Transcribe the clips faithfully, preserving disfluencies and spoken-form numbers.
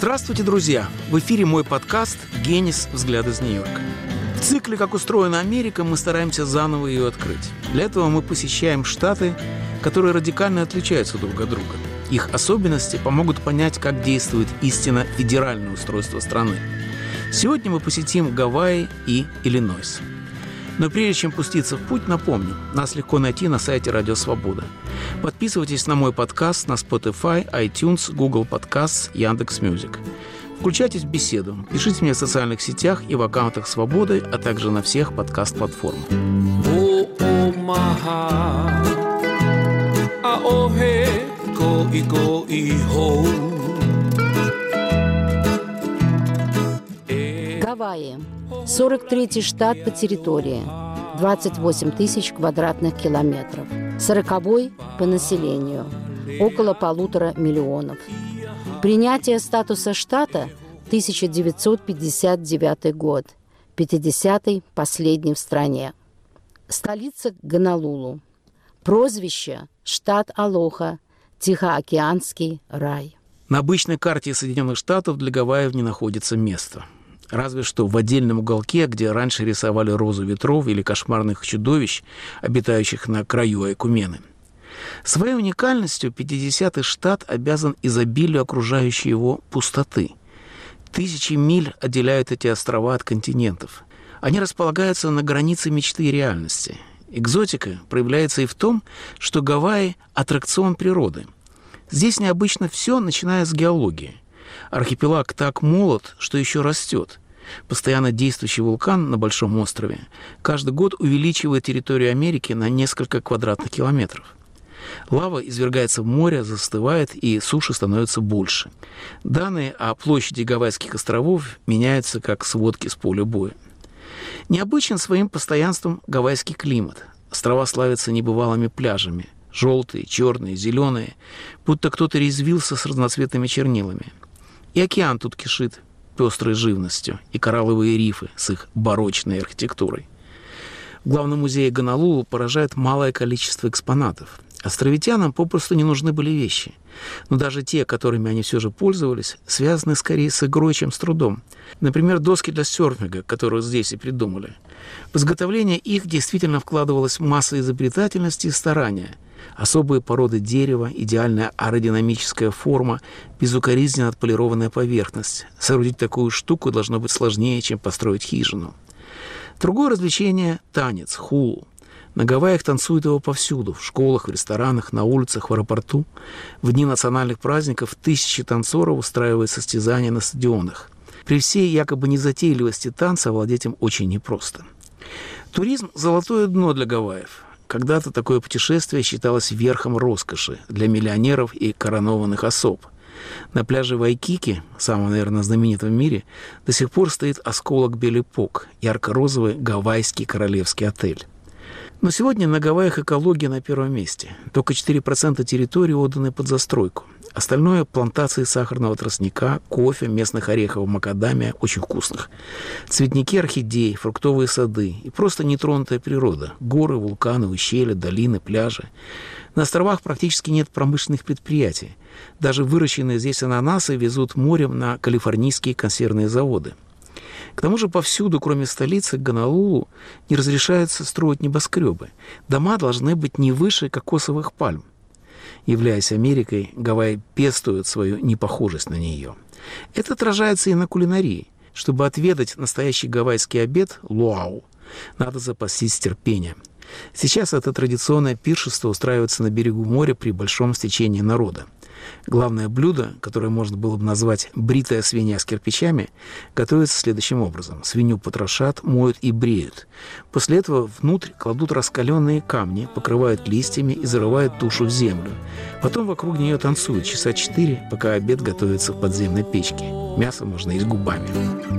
Здравствуйте, друзья! В эфире мой подкаст «Генис. Взгляд из Нью-Йорка». В цикле «Как устроена Америка» мы стараемся заново ее открыть. Для этого мы посещаем штаты, которые радикально отличаются друг от друга. Их особенности помогут понять, как действует истинно федеральное устройство страны. Сегодня мы посетим Гавайи и Иллинойс. Но прежде чем пуститься в путь, напомню, нас легко найти на сайте Радио Свобода. Подписывайтесь на мой подкаст на Spotify, iTunes, Google Podcasts, Яндекс.Мьюзик. Включайтесь в беседу, пишите мне в социальных сетях и в аккаунтах Свободы, а также на всех подкаст-платформах. Гавайи. сорок третий штат по территории. двадцать восемь тысяч квадратных километров. сороковой по населению. Около полутора миллионов. Принятие статуса штата – тысяча девятьсот пятьдесят девятый год. пятидесятый – последний в стране. Столица – Гонолулу. Прозвище – штат Алоха. Тихоокеанский рай. На обычной карте Соединенных Штатов для Гавайев не находится места. Разве что в отдельном уголке, где раньше рисовали розу ветров или кошмарных чудовищ, обитающих на краю Айкумены. Своей уникальностью пятидесятый штат обязан изобилию окружающей его пустоты. Тысячи миль отделяют эти острова от континентов. Они располагаются на границе мечты и реальности. Экзотика проявляется и в том, что Гавайи – аттракцион природы. Здесь необычно все, начиная с геологии. Архипелаг так молод, что еще растет. Постоянно действующий вулкан на Большом острове каждый год увеличивает территорию Америки на несколько квадратных километров. Лава извергается в море, застывает, и суши становится больше. Данные о площади Гавайских островов меняются, как сводки с поля боя. Необычен своим постоянством гавайский климат. Острова славятся небывалыми пляжами. Желтые, черные, зеленые, будто кто-то резвился с разноцветными чернилами. И океан тут кишит пестрой живностью, и коралловые рифы с их барочной архитектурой. В главном музее Гонолулу поражает малое количество экспонатов. Островитянам попросту не нужны были вещи. Но даже те, которыми они все же пользовались, связаны скорее с игрой, чем с трудом. Например, доски для серфинга, которую здесь и придумали. В изготовление их действительно вкладывалась масса изобретательности и старания. Особые породы дерева, идеальная аэродинамическая форма, безукоризненно отполированная поверхность. Соорудить такую штуку должно быть сложнее, чем построить хижину. Другое развлечение – танец, хулу. На Гавайях танцуют его повсюду – в школах, в ресторанах, на улицах, в аэропорту. В дни национальных праздников тысячи танцоров устраивают состязания на стадионах. При всей якобы незатейливости танца овладеть им очень непросто. Туризм – золотое дно для Гавайев. Когда-то такое путешествие считалось верхом роскоши для миллионеров и коронованных особ. На пляже Вайкики, самом, наверное, знаменитом в мире, до сих пор стоит осколок Белипок, ярко-розовый гавайский королевский отель. Но сегодня на Гавайях экология на первом месте. Только четыре процента территории отданы под застройку. Остальное – плантации сахарного тростника, кофе, местных орехов, макадамия, очень вкусных. Цветники орхидей, фруктовые сады и просто нетронутая природа. Горы, вулканы, ущелья, долины, пляжи. На островах практически нет промышленных предприятий. Даже выращенные здесь ананасы везут морем на калифорнийские консервные заводы. К тому же повсюду, кроме столицы, Гонолулу, не разрешается строить небоскребы. Дома должны быть не выше кокосовых пальм. Являясь Америкой, Гавайи пестуют свою непохожесть на нее. Это отражается и на кулинарии. Чтобы отведать настоящий гавайский обед – луау, надо запастись терпением. Сейчас это традиционное пиршество устраивается на берегу моря при большом стечении народа. Главное блюдо, которое можно было бы назвать «бритая свинья с кирпичами», готовится следующим образом. Свинью потрошат, моют и бреют. После этого внутрь кладут раскаленные камни, покрывают листьями и зарывают тушу в землю. Потом вокруг нее танцуют часа четыре, пока обед готовится в подземной печке. Мясо можно есть губами.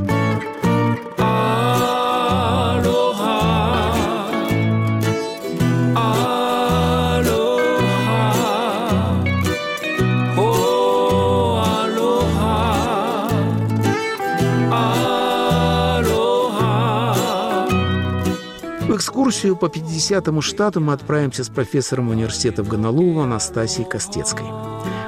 В экскурсию по пятидесятому штату мы отправимся с профессором университета в Гонолулу Анастасией Костецкой.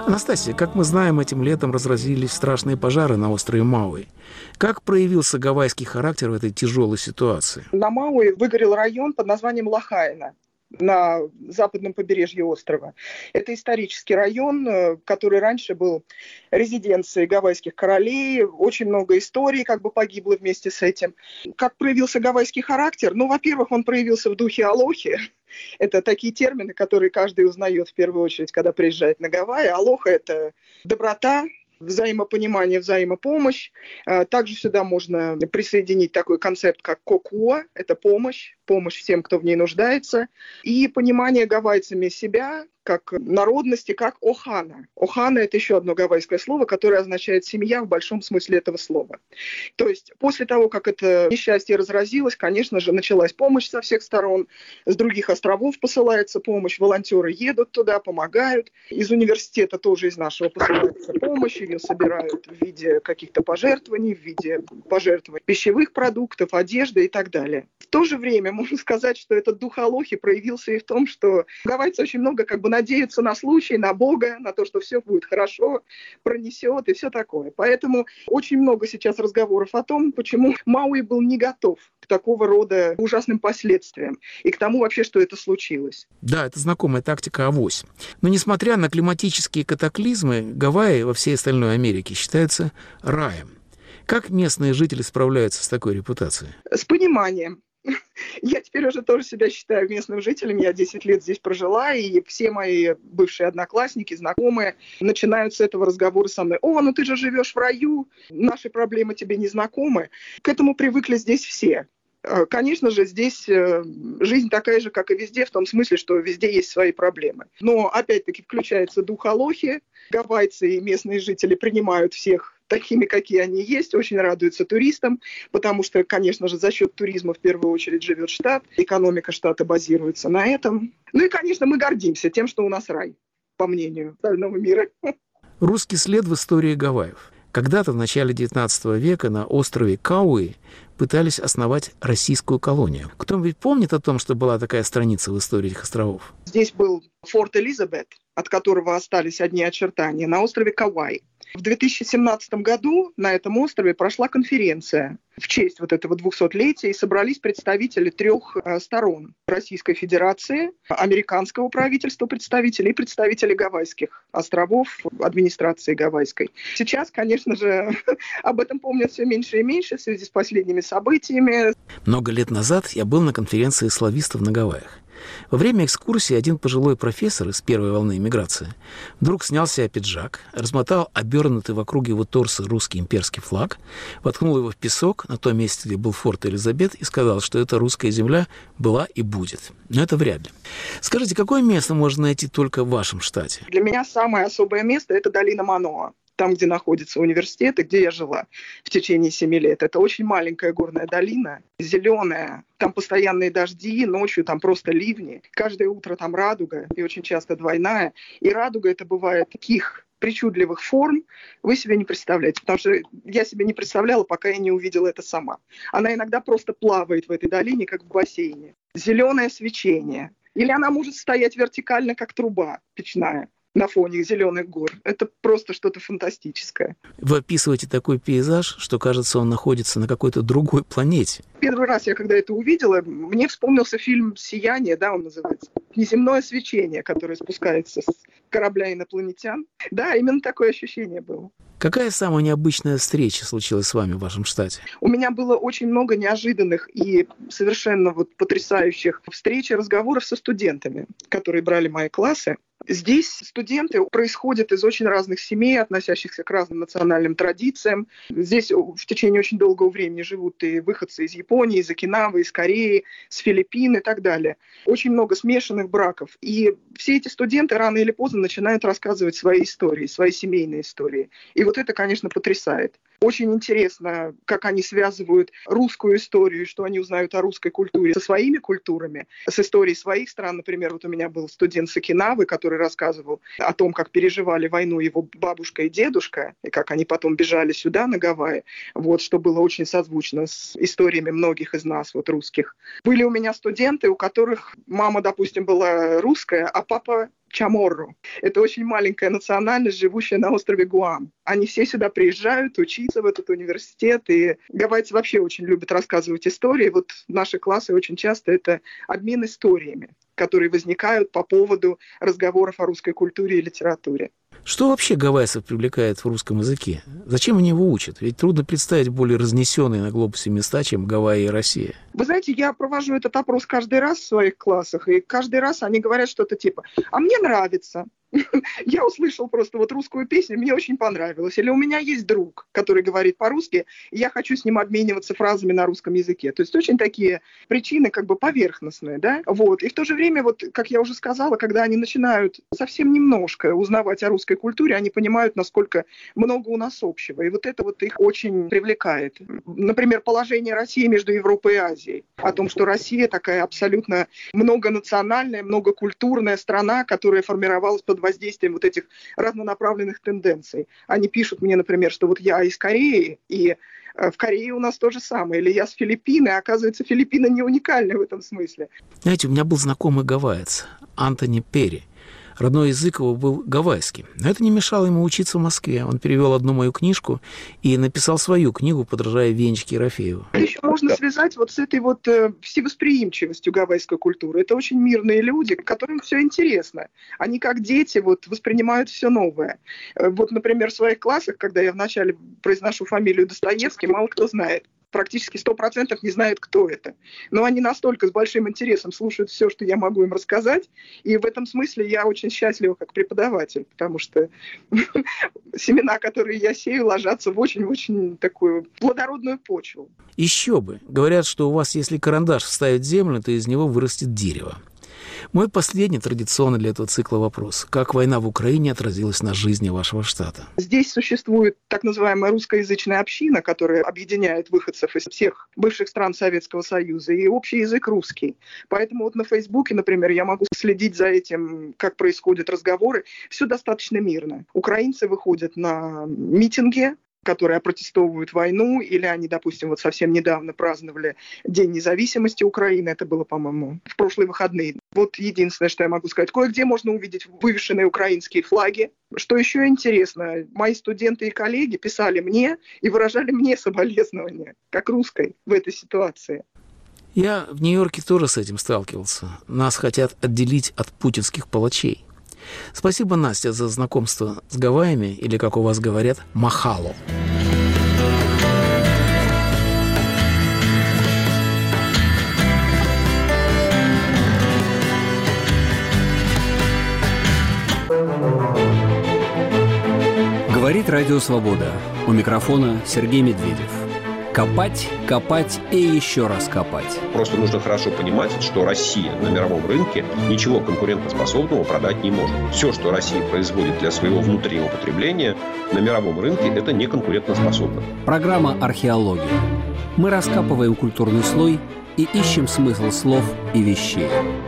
Анастасия, как мы знаем, этим летом разразились страшные пожары на острове Мауи. Как проявился гавайский характер в этой тяжелой ситуации? На Мауи выгорел район под названием Лахаина на западном побережье острова. Это исторический район, который раньше был резиденцией гавайских королей. Очень много историй как бы погибло вместе с этим. Как проявился гавайский характер? Ну, во-первых, он проявился в духе алохи. Это такие термины, которые каждый узнает в первую очередь, когда приезжает на Гавайи. Алоха – это доброта, взаимопонимание, взаимопомощь. Также сюда можно присоединить такой концепт, как кокуа – это помощь, помощь всем, кто в ней нуждается. И понимание гавайцами себя как народности, как охана. Охана – это еще одно гавайское слово, которое означает «семья» в большом смысле этого слова. То есть после того, как это несчастье разразилось, конечно же, началась помощь со всех сторон. С других островов посылается помощь, волонтеры едут туда, помогают. Из университета тоже из нашего посылается помощь, ее собирают в виде каких-то пожертвований, в виде пожертвований пищевых продуктов, одежды и так далее. В то же время можно сказать, что этот дух алохи проявился и в том, что гавайцы очень много как бы надеются на случай, на Бога, на то, что все будет хорошо, пронесет и все такое. Поэтому очень много сейчас разговоров о том, почему Мауи был не готов к такого рода ужасным последствиям и к тому вообще, что это случилось. Да, это знакомая тактика авось. Но несмотря на климатические катаклизмы, Гавайи во всей остальной Америке считаются раем. Как местные жители справляются с такой репутацией? С пониманием. Я теперь уже тоже себя считаю местным жителем. Я десять лет здесь прожила, и все мои бывшие одноклассники, знакомые начинают с этого разговора со мной. «О, ну ты же живешь в раю, наши проблемы тебе не знакомы». К этому привыкли здесь все. Конечно же, здесь жизнь такая же, как и везде, в том смысле, что везде есть свои проблемы. Но, опять-таки, включается дух алохи. Гавайцы и местные жители принимают всех такими, какие они есть, очень радуются туристам, потому что, конечно же, за счет туризма в первую очередь живет штат, экономика штата базируется на этом. Ну и, конечно, мы гордимся тем, что у нас рай, по мнению остального мира. Русский след в истории Гавайев. Когда-то в начале девятнадцатого века на острове Кауи пытались основать российскую колонию. Кто-нибудь помнит о том, что была такая страница в истории этих островов? Здесь был форт Элизабет, от которого остались одни очертания, на острове Кауай. В две тысячи семнадцатом году на этом острове прошла конференция в честь вот этого двухсотлетия, и собрались представители трех сторон: Российской Федерации, американского правительства представители и представители Гавайских островов, администрации гавайской. Сейчас, конечно же, об этом помнят все меньше и меньше в связи с последними событиями. Много лет назад я был на конференции славистов на Гавайях. Во время экскурсии один пожилой профессор из первой волны эмиграции вдруг снял с себя пиджак, размотал обернутый вокруг его торса русский имперский флаг, воткнул его в песок на том месте, где был форт Элизабет, и сказал, что эта русская земля была и будет. Но это вряд ли. Скажите, какое место можно найти только в вашем штате? Для меня самое особое место – это долина Маноа. Там, где находится университет, и где я жила в течение семи лет. Это очень маленькая горная долина, зеленая. Там постоянные дожди, ночью там просто ливни. Каждое утро там радуга, и очень часто двойная. И радуга это бывает таких причудливых форм, вы себе не представляете. Потому что я себе не представляла, пока я не увидела это сама. Она иногда просто плавает в этой долине, как в бассейне. Зеленое свечение. Или она может стоять вертикально, как труба печная на фоне зеленых гор. Это просто что-то фантастическое. Вы описываете такой пейзаж, что, кажется, он находится на какой-то другой планете. Первый раз я, когда это увидела, мне вспомнился фильм «Сияние», да, он называется. Неземное свечение, которое спускается с корабля инопланетян. Да, именно такое ощущение было. Какая самая необычная встреча случилась с вами в вашем штате? У меня было очень много неожиданных и совершенно вот потрясающих встреч и разговоров со студентами, которые брали мои классы. Здесь студенты происходят из очень разных семей, относящихся к разным национальным традициям. Здесь в течение очень долгого времени живут и выходцы из Японии, из Окинавы, из Кореи, с Филиппин и так далее. Очень много смешанных браков. И все эти студенты рано или поздно начинают рассказывать свои истории, свои семейные истории. И вот это, конечно, потрясает. Очень интересно, как они связывают русскую историю, что они узнают о русской культуре со своими культурами, с историей своих стран. Например, вот у меня был студент с Окинавы, который рассказывал о том, как переживали войну его бабушка и дедушка, и как они потом бежали сюда, на Гавайи, вот, что было очень созвучно с историями многих из нас, вот, русских. Были у меня студенты, у которых мама, допустим, была русская, а папа Chamorro. Это очень маленькая национальность, живущая на острове Гуам. Они все сюда приезжают учиться в этот университет, и гавайцы вообще очень любят рассказывать истории. Вот наши классы очень часто это обмен историями, которые возникают по поводу разговоров о русской культуре и литературе. Что вообще гавайцев привлекает в русском языке? Зачем они его учат? Ведь трудно представить более разнесенные на глобусе места, чем Гавайи и Россия. Вы знаете, я провожу этот опрос каждый раз в своих классах, и каждый раз они говорят что-то типа «а мне нравится». Я услышал просто вот русскую песню, мне очень понравилось. Или у меня есть друг, который говорит по-русски, и я хочу с ним обмениваться фразами на русском языке. То есть очень такие причины как бы поверхностные, да? Вот. И в то же время, вот, как я уже сказала, когда они начинают совсем немножко узнавать о русской культуре, они понимают, насколько много у нас общего. И вот это вот их очень привлекает. Например, положение России между Европой и Азией. О том, что Россия такая абсолютно многонациональная, многокультурная страна, которая формировалась под воздействием вот этих разнонаправленных тенденций. Они пишут мне, например, что вот я из Кореи, и в Корее у нас то же самое. Или я с Филиппины, а оказывается, Филиппины не уникальны в этом смысле. Знаете, у меня был знакомый гавайец, Антони Перри. Родной язык его был гавайский. Но это не мешало ему учиться в Москве. Он перевел одну мою книжку и написал свою книгу, подражая Венечке Ерофееву. Это еще можно связать вот с этой вот э, всевосприимчивостью гавайской культуры. Это очень мирные люди, которым все интересно. Они как дети вот воспринимают все новое. Э, вот, например, в своих классах, когда я вначале произношу фамилию Достоевский, мало кто знает. Практически сто процентов не знают, кто это. Но они настолько с большим интересом слушают все, что я могу им рассказать. И в этом смысле я очень счастлива как преподаватель, потому что семена, которые я сею, ложатся в очень-очень такую плодородную почву. Еще бы. Говорят, что у вас, если карандаш вставить в землю, то из него вырастет дерево. Мой последний традиционный для этого цикла вопрос. Как война в Украине отразилась на жизни вашего штата? Здесь существует так называемая русскоязычная община, которая объединяет выходцев из всех бывших стран Советского Союза, и общий язык русский. Поэтому вот на Фейсбуке, например, я могу следить за этим, как происходят разговоры. Все достаточно мирно. Украинцы выходят на митинги, которые опротестовывают войну, или они, допустим, вот совсем недавно праздновали День независимости Украины, это было, по-моему, в прошлые выходные. Вот единственное, что я могу сказать, кое-где можно увидеть вывешенные украинские флаги. Что еще интересно, мои студенты и коллеги писали мне и выражали мне соболезнования, как русской, в этой ситуации. Я в Нью-Йорке тоже с этим сталкивался. Нас хотят отделить от путинских палачей. Спасибо, Настя, за знакомство с Гавайями, или, как у вас говорят, махало. Говорит Радио Свобода. У микрофона Сергей Медведев. Копать, копать и еще раз копать. Просто нужно хорошо понимать, что Россия на мировом рынке ничего конкурентоспособного продать не может. Все, что Россия производит для своего внутреннего потребления, на мировом рынке это не конкурентоспособно. Программа «Археология». Мы раскапываем культурный слой и ищем смысл слов и вещей.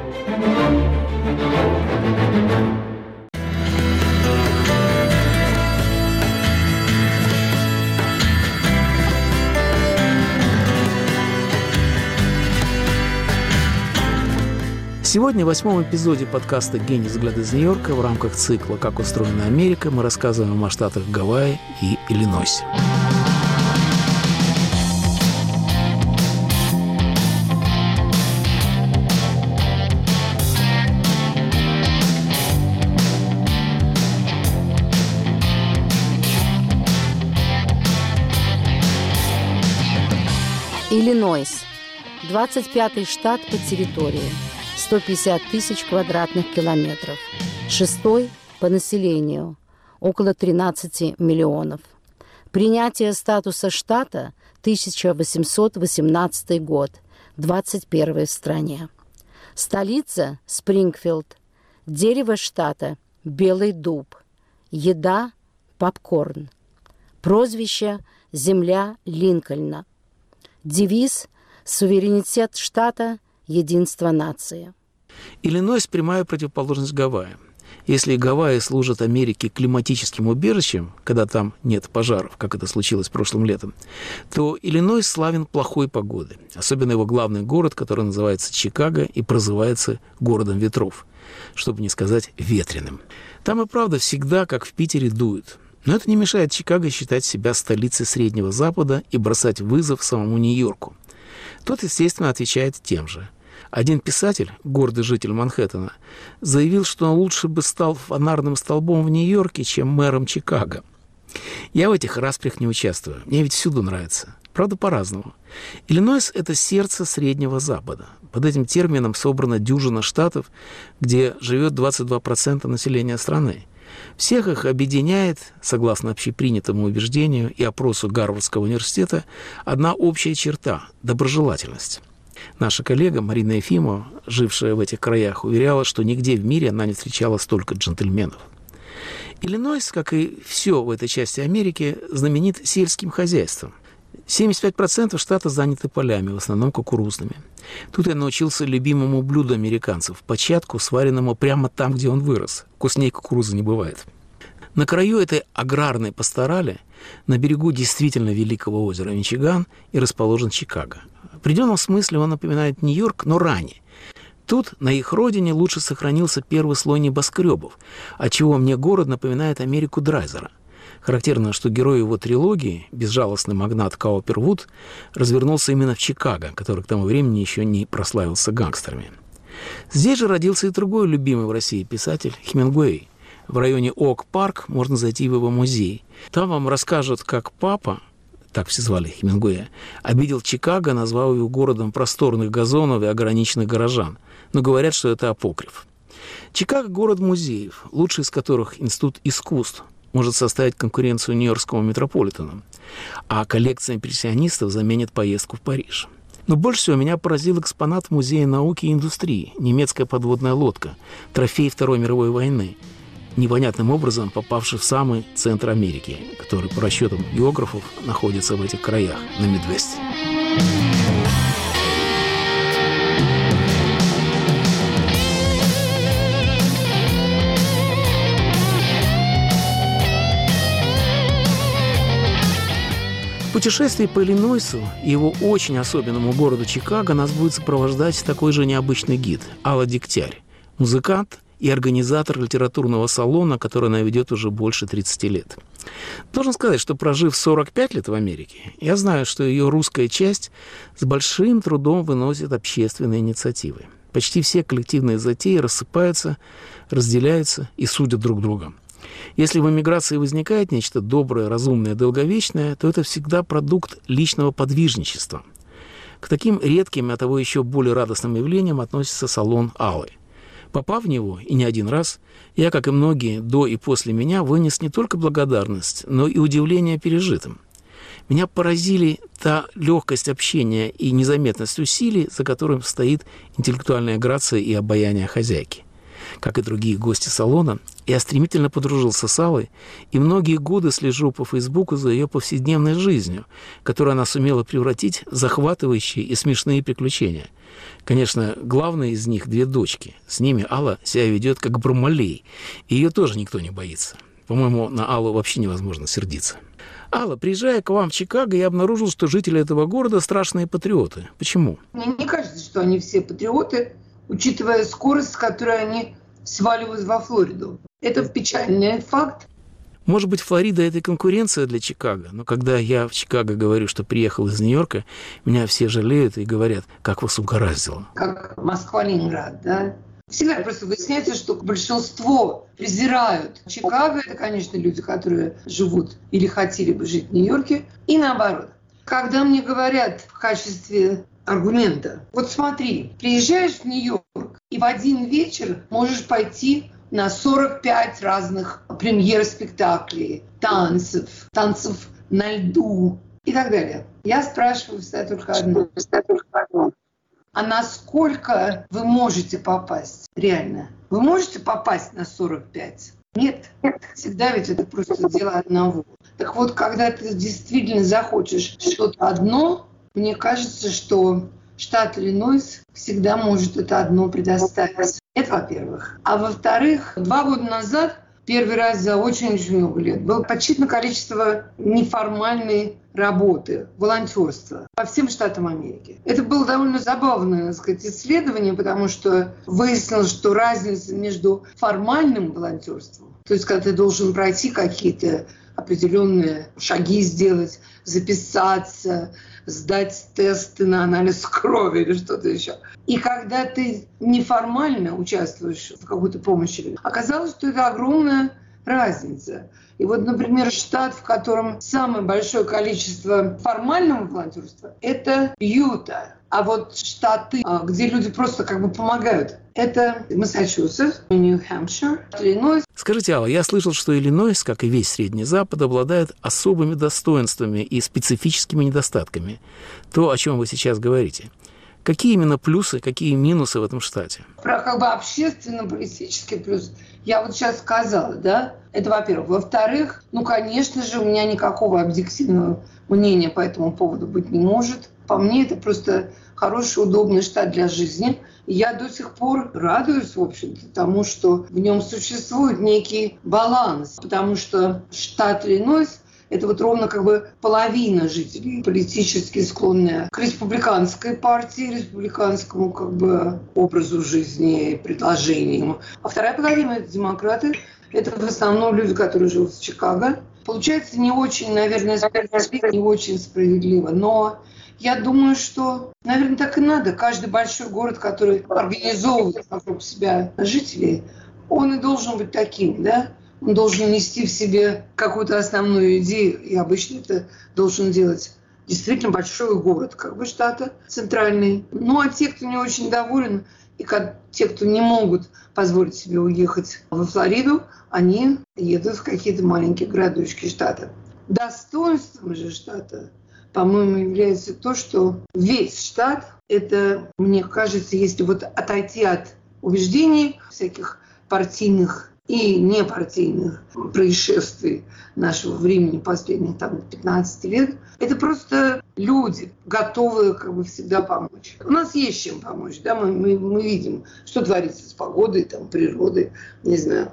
Сегодня в восьмом эпизоде подкаста «Гений взгляд из Нью-Йорка» в рамках цикла «Как устроена Америка» мы рассказываем о штатах Гавайи и Иллинойсе. Иллинойс. двадцать пятый штат по территории. сто пятьдесят тысяч квадратных километров. Шестой по населению. Около тринадцати миллионов. Принятие статуса штата тысяча восемьсот восемнадцатый год. двадцать первый в стране. Столица – Спрингфилд. Дерево штата – белый дуб. Еда – попкорн. Прозвище – земля Линкольна. Девиз – суверенитет штата – единство нации. Иллинойс – прямая противоположность Гавайям. Если Гавайи служат Америке климатическим убежищем, когда там нет пожаров, как это случилось прошлым летом, то Иллинойс славен плохой погодой. Особенно его главный город, который называется Чикаго и прозывается городом ветров, чтобы не сказать ветреным. Там и правда всегда, как в Питере, дует. Но это не мешает Чикаго считать себя столицей Среднего Запада и бросать вызов самому Нью-Йорку. Тот, естественно, отвечает тем же. Один писатель, гордый житель Манхэттена, заявил, что он лучше бы стал фонарным столбом в Нью-Йорке, чем мэром Чикаго. Я в этих распрях не участвую. Мне ведь всюду нравится. Правда, по-разному. Иллинойс – это сердце Среднего Запада. Под этим термином собрана дюжина штатов, где живет двадцать два процента населения страны. Всех их объединяет, согласно общепринятому убеждению и опросу Гарвардского университета, одна общая черта – доброжелательность. Наша коллега Марина Ефимова, жившая в этих краях, уверяла, что нигде в мире она не встречала столько джентльменов. Иллинойс, как и все в этой части Америки, знаменит сельским хозяйством. семьдесят пять процентов штата заняты полями, в основном кукурузными. Тут я научился любимому блюду американцев – початку, сваренному прямо там, где он вырос. Вкуснее кукурузы не бывает. На краю этой аграрной пасторали, на берегу действительно великого озера Мичиган, и расположен Чикаго. В определенном смысле он напоминает Нью-Йорк, но ранее. Тут, на их родине, лучше сохранился первый слой небоскребов, отчего мне город напоминает Америку Драйзера. Характерно, что герой его трилогии, безжалостный магнат Каупервуд, развернулся именно в Чикаго, который к тому времени еще не прославился гангстерами. Здесь же родился и другой любимый в России писатель Хемингуэй. В районе Оак-парк можно зайти в его музей. Там вам расскажут, как папа, так все звали Хемингуэя, обидел Чикаго, назвав его городом просторных газонов и ограниченных горожан. Но говорят, что это апокриф. Чикаго – город музеев, лучший из которых Институт искусств может составить конкуренцию Нью-Йоркскому метрополитену, а коллекция импрессионистов заменит поездку в Париж. Но больше всего меня поразил экспонат Музея науки и индустрии – немецкая подводная лодка, трофей Второй мировой войны, непонятным образом попавший в самый центр Америки, который, по расчетам географов, находится в этих краях, на Мидвесте. Путешествие по Иллинойсу и его очень особенному городу Чикаго нас будет сопровождать такой же необычный гид Алла Дегтярь, музыкант и организатор литературного салона, который она ведет уже больше тридцати лет. Должен сказать, что прожив сорок пять лет в Америке, я знаю, что ее русская часть с большим трудом выносит общественные инициативы. Почти все коллективные затеи рассыпаются, разделяются и судят друг друга. Если в эмиграции возникает нечто доброе, разумное, долговечное, то это всегда продукт личного подвижничества. К таким редким, а того еще более радостным явлениям относится салон Аллы. Попав в него, и не один раз, я, как и многие до и после меня, вынес не только благодарность, но и удивление пережитым. Меня поразили та легкость общения и незаметность усилий, за которым стоит интеллектуальная грация и обаяние хозяйки. Как и другие гости салона, я стремительно подружился с Аллой и многие годы слежу по Фейсбуку за ее повседневной жизнью, которую она сумела превратить в захватывающие и смешные приключения. Конечно, главная из них – две дочки. С ними Алла себя ведет как Бармалей, и ее тоже никто не боится. По-моему, на Аллу вообще невозможно сердиться. Алла, приезжая к вам в Чикаго, я обнаружил, что жители этого города страшные патриоты. Почему? Мне не кажется, что они все патриоты, учитывая скорость, с которой они сваливают во Флориду. Это печальный факт. Может быть, Флорида – это конкуренция для Чикаго, но когда я в Чикаго говорю, что приехал из Нью-Йорка, меня все жалеют и говорят, как вас угораздило. Как Москва-Ленинград, да? Всегда просто выясняется, что большинство презирают Чикаго. Это, конечно, люди, которые живут или хотели бы жить в Нью-Йорке. И наоборот. Когда мне говорят в качестве аргумента, вот смотри, приезжаешь в Нью-Йорк и в один вечер можешь пойти на сорок пять разных премьер спектаклей, танцев, танцев на льду и так далее. Я спрашиваю всегда только одно. А насколько вы можете попасть? Реально. Вы можете попасть на сорок пять? Нет. Всегда ведь это просто дело одного. Так вот, когда ты действительно захочешь что-то одно, мне кажется, что штат Иллинойс всегда может это одно предоставить. Это во-первых. А во-вторых, два года назад, первый раз за очень-очень много лет, было подсчитано количество неформальной работы, волонтерства по всем штатам Америки. Это было довольно забавное, так сказать, исследование, потому что выяснилось, что разница между формальным волонтерством, то есть когда ты должен пройти какие-то определенные шаги сделать, записаться, сдать тесты на анализ крови или что-то еще. И когда ты неформально участвуешь в какой-то помощи, оказалось, что это огромная разница. И вот, например, штат, в котором самое большое количество формального волонтерства, это Юта. А вот штаты, где люди просто как бы помогают, это Массачусетс, Нью-Хэмпшир, Иллинойс. Скажите, Алла, я слышал, что Иллинойс, как и весь Средний Запад, обладает особыми достоинствами и специфическими недостатками. То, о чем вы сейчас говорите. Какие именно плюсы, какие минусы в этом штате? Про как бы общественно-политический плюс я вот сейчас сказала, да? Это, во-первых. Во-вторых, ну, конечно же, у меня никакого объективного мнения по этому поводу быть не может. По мне, это просто хороший, удобный штат для жизни. И я до сих пор радуюсь, в общем-то, тому, что в нем существует некий баланс. Потому что штат Иллинойс — это вот ровно как бы половина жителей, политически склонная к республиканской партии, республиканскому как бы образу жизни и предложениям. А вторая половина — это демократы. Это в основном люди, которые живут в Чикаго. Получается не очень, наверное, справедливо, не очень справедливо, но я думаю, что, наверное, так и надо. Каждый большой город, который организовывает вокруг себя жителей, он и должен быть таким, да? Он должен нести в себе какую-то основную идею, и обычно это должен делать действительно большой город, как бы штата центральный. Ну, а те, кто не очень доволен, и те, кто не могут позволить себе уехать во Флориду, они едут в какие-то маленькие городочки штата. Достоинством же штата, по-моему, является то, что весь штат, это, мне кажется, если вот отойти от убеждений всяких партийных и непартийных происшествий нашего времени последних там, пятнадцать лет, это просто люди, готовые как бы всегда помочь. У нас есть чем помочь, да, мы, мы, мы видим, что творится с погодой, там, природой, не знаю.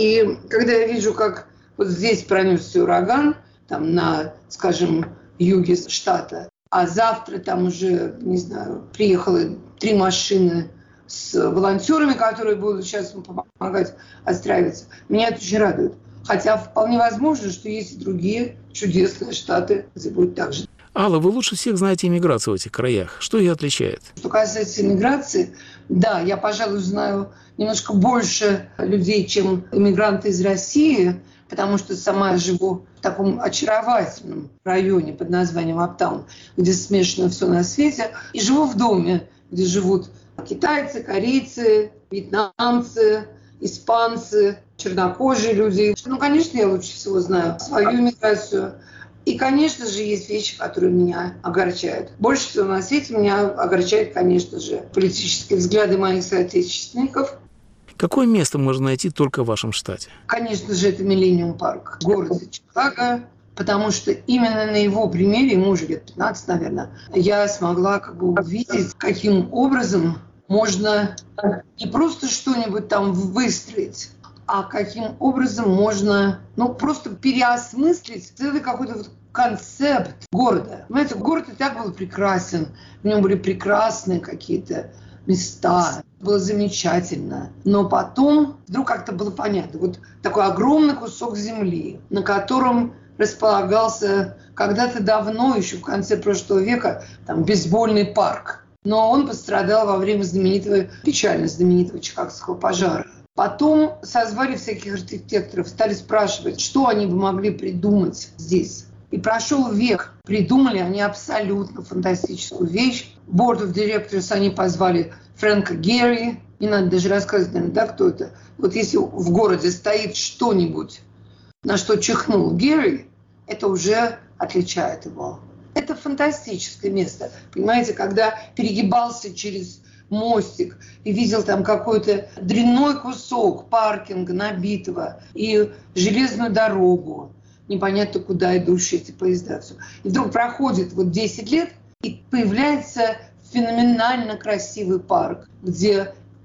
И когда я вижу, как вот здесь пронесся ураган, там на, скажем, юге штата, а завтра там уже, не знаю, приехало три машины с волонтерами, которые будут сейчас помогать отстраиваться. Меня это очень радует. Хотя вполне возможно, что есть и другие чудесные штаты, где будет так же. Алла, вы лучше всех знаете иммиграцию в этих краях. Что ее отличает? Что касается иммиграции, да, я, пожалуй, знаю немножко больше людей, чем иммигранты из России, потому что сама я живу в таком очаровательном районе под названием Аптаун, где смешано все на свете, и живу в доме, где живут китайцы, корейцы, вьетнамцы, испанцы, чернокожие люди. Ну, конечно, я лучше всего знаю свою иммиграцию. И, конечно же, есть вещи, которые меня огорчают. Больше всего на свете меня огорчают, конечно же, политические взгляды моих соотечественников. Какое место можно найти только в вашем штате? Конечно же, это Миллениум Парк в городе Чикаго, потому что именно на его примере, ему уже лет пятнадцать, наверное, я смогла как бы увидеть, каким образом можно не просто что-нибудь там выстроить, а каким образом можно, ну, просто переосмыслить целый какой-то вот концепт города. Понимаете, город и так был прекрасен, в нем были прекрасные какие-то места, было замечательно. Но потом вдруг как-то было понятно, вот такой огромный кусок земли, на котором располагался когда-то давно, еще в конце прошлого века, там бейсбольный парк. Но он пострадал во время знаменитого, печально знаменитого Чикагского пожара. Потом созвали всяких архитекторов, стали спрашивать, что они бы могли придумать здесь. И прошел век. Придумали они абсолютно фантастическую вещь. Board of Directors они позвали Фрэнка Герри. Не надо даже рассказывать, наверное, да, кто это. Вот если в городе стоит что-нибудь, на что чихнул Герри, это уже отличает его. Это фантастическое место. Понимаете, когда перегибался через мостик и видел там какой-то дрянной кусок паркинга набитого и железную дорогу, непонятно куда идущие эти поезда. Все. И вдруг проходит вот десять лет, и появляется феноменально красивый парк, где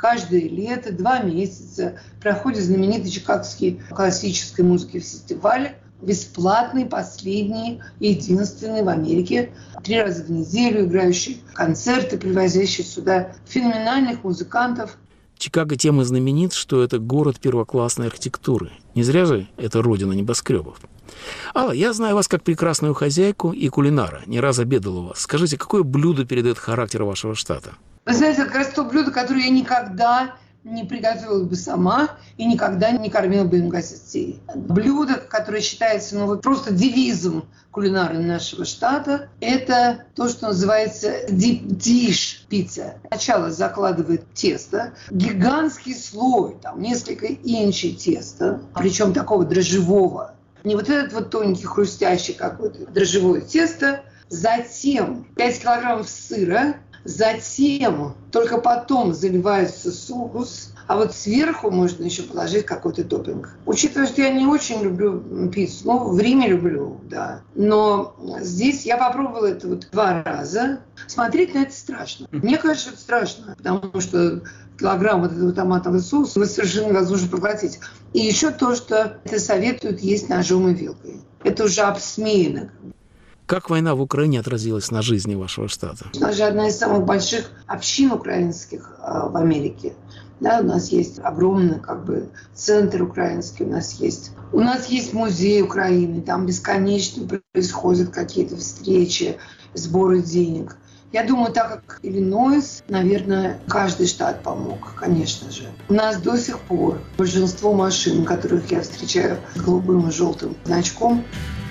каждое лето, два месяца, проходит знаменитый Чикагский классической музыки фестиваль, бесплатный, последний, единственный в Америке, три раза в неделю играющий концерты, привозящий сюда феноменальных музыкантов. Чикаго тем и знаменит, что это город первоклассной архитектуры. Не зря же это родина небоскребов. Алла, я знаю вас как прекрасную хозяйку и кулинара. Не раз обедал у вас. Скажите, какое блюдо передает характер вашего штата? Вы знаете, это как раз то блюдо, которое я никогда не приготовила бы сама и никогда не кормила бы им гостей. Блюдо, которое считается ну, вот просто девизом кулинарии нашего штата, это то, что называется deep dish пицца. Сначала закладывает тесто, гигантский слой, там несколько инчей теста, причем такого дрожжевого. Не вот этот вот тоненький хрустящий какой-то дрожжевое тесто, затем пять килограммов сыра, затем только потом заливается соус, а вот сверху можно еще положить какой-то топпинг. Учитывая, что я не очень люблю пиццу, ну, в Риме люблю, да. Но здесь я попробовала это вот два раза. Смотреть на это страшно. Мне кажется, это страшно, потому что килограмм вот этого томатного соуса вы совершенно невозможно проглотить. И еще то, что это советуют есть ножом и вилкой. Это уже обсмеяно. Как война в Украине отразилась на жизни вашего штата? У нас же одна из самых больших общин украинских э, в Америке. Да, у нас есть огромный как бы, центр украинский, у нас есть. У нас есть музей Украины, там бесконечно происходят какие-то встречи, сборы денег. Я думаю, так как Иллинойс, наверное, каждый штат помог, конечно же. У нас до сих пор большинство машин, которых я встречаю с голубым и желтым значком,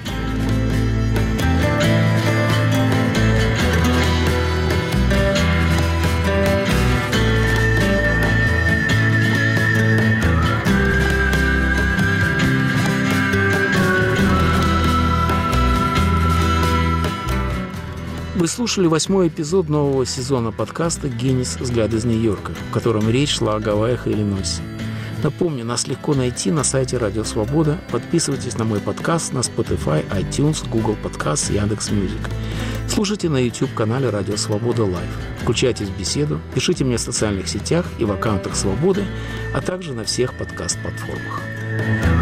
Вы слушали восьмой эпизод нового сезона подкаста «Генис. Взгляд из Нью-Йорка», в котором речь шла о Гавайях и Иллинойсе. Напомню, нас легко найти на сайте Радио Свобода. Подписывайтесь на мой подкаст на Spotify, iTunes, Google Podcasts, Яндекс.Мьюзик. Слушайте на YouTube-канале Радио Свобода Лайв. Включайтесь в беседу, пишите мне в социальных сетях и в аккаунтах Свободы, а также на всех подкаст-платформах.